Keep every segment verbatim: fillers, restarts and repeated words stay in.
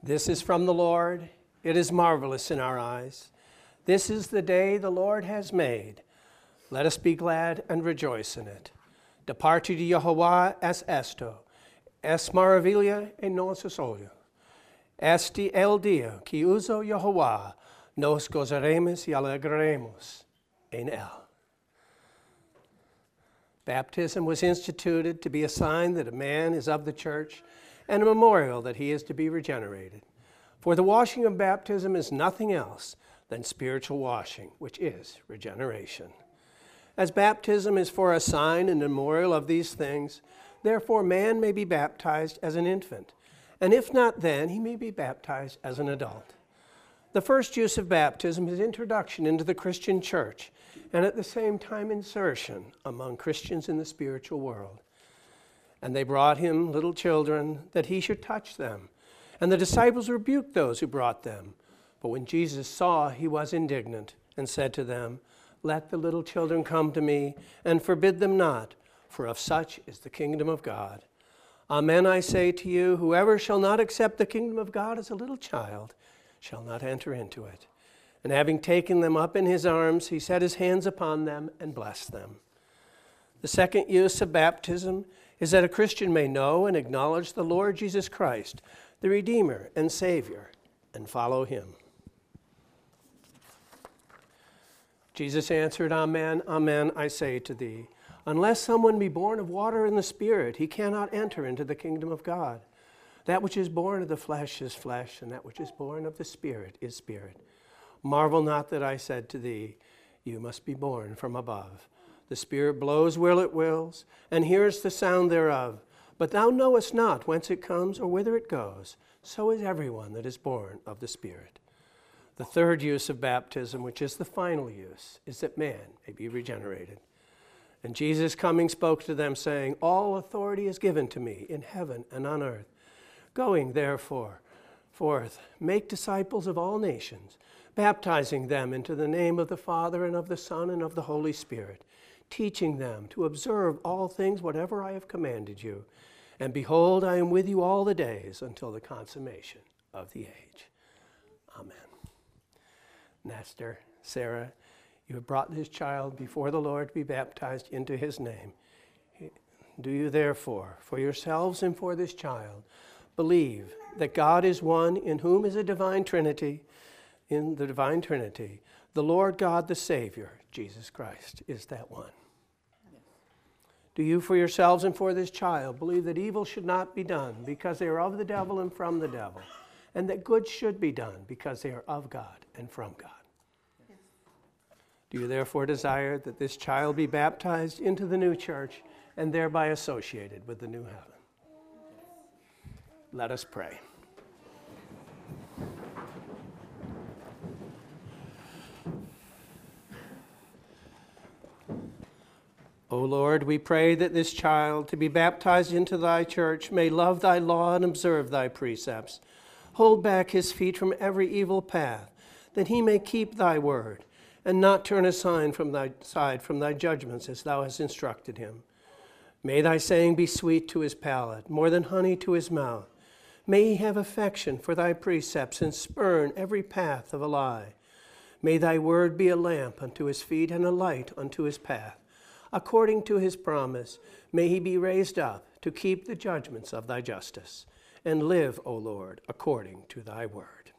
This is from the Lord. It is marvelous in our eyes. This is the day the Lord has made. Let us be glad and rejoice in it. De parte de Jehová es esto, es maravilla en nosotros hoy. Este el día que usó Jehová, nos gozaremos y alegraremos en él. Baptism was instituted to be a sign that a man is of the church and a memorial that he is to be regenerated. For the washing of baptism is nothing else than spiritual washing, which is regeneration. As baptism is for a sign and memorial of these things, therefore man may be baptized as an infant, and if not then, he may be baptized as an adult. The first use of baptism is introduction into the Christian church, and at the same time insertion among Christians in the spiritual world. And they brought him little children, that he should touch them. And the disciples rebuked those who brought them. But when Jesus saw, he was indignant, and said to them, Let the little children come to me, and forbid them not, for of such is the kingdom of God. Amen, I say to you, whoever shall not accept the kingdom of God as a little child shall not enter into it. And having taken them up in his arms, he set his hands upon them and blessed them. The second use of baptism is that a Christian may know and acknowledge the Lord Jesus Christ, the Redeemer and Savior, and follow him. Jesus answered, Amen, amen, I say to thee, unless someone be born of water and the Spirit, he cannot enter into the kingdom of God. That which is born of the flesh is flesh, and that which is born of the Spirit is spirit. Marvel not that I said to thee, you must be born from above. The Spirit blows where it wills, and hears the sound thereof. But thou knowest not whence it comes or whither it goes. So is everyone that is born of the Spirit. The third use of baptism, which is the final use, is that man may be regenerated. And Jesus coming spoke to them, saying, All authority is given to me in heaven and on earth. Going, therefore, forth, make disciples of all nations, baptizing them into the name of the Father and of the Son and of the Holy Spirit, teaching them to observe all things whatever I have commanded you. And behold, I am with you all the days until the consummation of the age. Amen. Nestor, Sarah, you have brought this child before the Lord to be baptized into his name. Do you therefore, for yourselves and for this child, believe that God is one, in whom is a divine Trinity, in the divine Trinity, the Lord God, the Savior, Jesus Christ, is that one. Yes. Do you for yourselves and for this child believe that evil should not be done because they are of the devil and from the devil, and that good should be done because they are of God and from God? Yes. Do you therefore desire that this child be baptized into the new church and thereby associated with the new heaven? Let us pray. O Lord, we pray that this child, to be baptized into thy church, may love thy law and observe thy precepts. Hold back his feet from every evil path, that he may keep thy word, and not turn aside from thy side from thy judgments as thou hast instructed him. May thy saying be sweet to his palate, more than honey to his mouth. May he have affection for thy precepts and spurn every path of a lie. May thy word be a lamp unto his feet and a light unto his path. According to his promise, may he be raised up to keep the judgments of thy justice, and live, O Lord, according to thy word.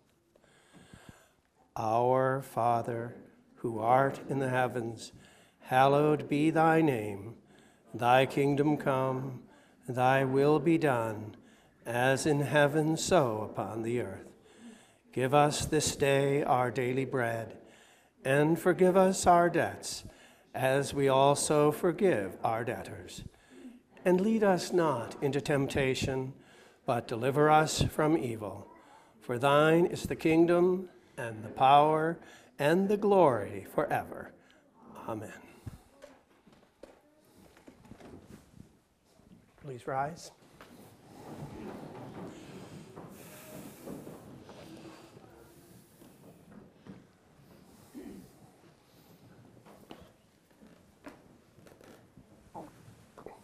Our Father, who art in the heavens, hallowed be thy name. Thy kingdom come, thy will be done, as in heaven, so upon the earth. Give us this day our daily bread, and forgive us our debts, as we also forgive our debtors. And lead us not into temptation, but deliver us from evil. For thine is the kingdom, and the power, and the glory forever. Amen. Please rise.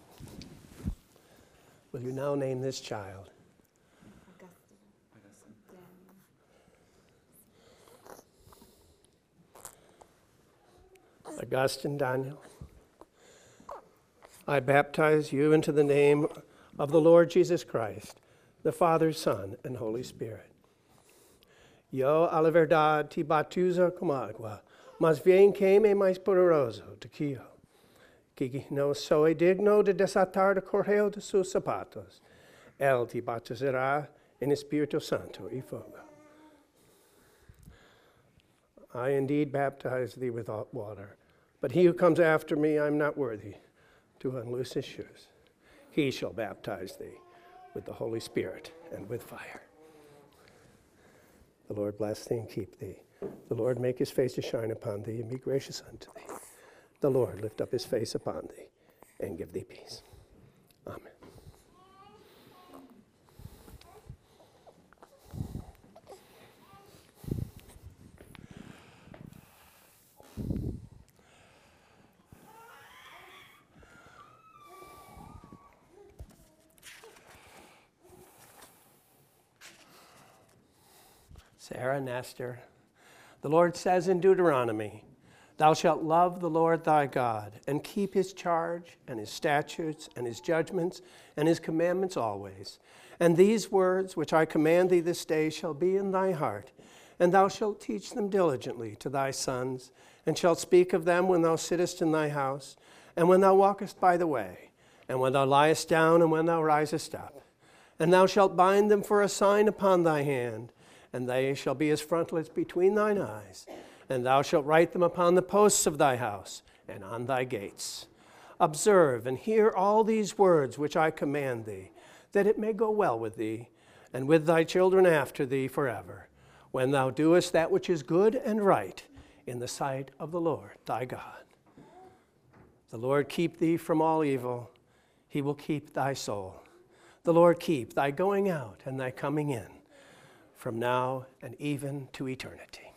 Will you now name this child? Augustine. Augustine Daniel, I baptize you into the name of the Lord Jesus Christ, the Father, Son, and Holy Spirit. Yo a la verdad te batuzo com agua, mas bien que me mais poderoso te quio, que no soy digno de desatar el correo de sus zapatos. Él te bautizará en Espíritu Santo y fuego. I indeed baptize thee with water, but he who comes after me, I am not worthy to unloose his shoes. He shall baptize thee with the Holy Spirit and with fire. The Lord bless thee and keep thee. The Lord make his face to shine upon thee and be gracious unto thee. The Lord lift up his face upon thee and give thee peace. Amen. Sarah Nestor. The Lord says in Deuteronomy, thou shalt love the Lord thy God, and keep his charge, and his statutes, and his judgments, and his commandments always. And these words which I command thee this day shall be in thy heart, and thou shalt teach them diligently to thy sons, and shalt speak of them when thou sittest in thy house, and when thou walkest by the way, and when thou liest down, and when thou risest up. And thou shalt bind them for a sign upon thy hand, and they shall be as frontlets between thine eyes. And thou shalt write them upon the posts of thy house and on thy gates. Observe and hear all these words which I command thee, that it may go well with thee, and with thy children after thee forever, when thou doest that which is good and right in the sight of the Lord thy God. The Lord keep thee from all evil. He will keep thy soul. The Lord keep thy going out and thy coming in, from now and even to eternity.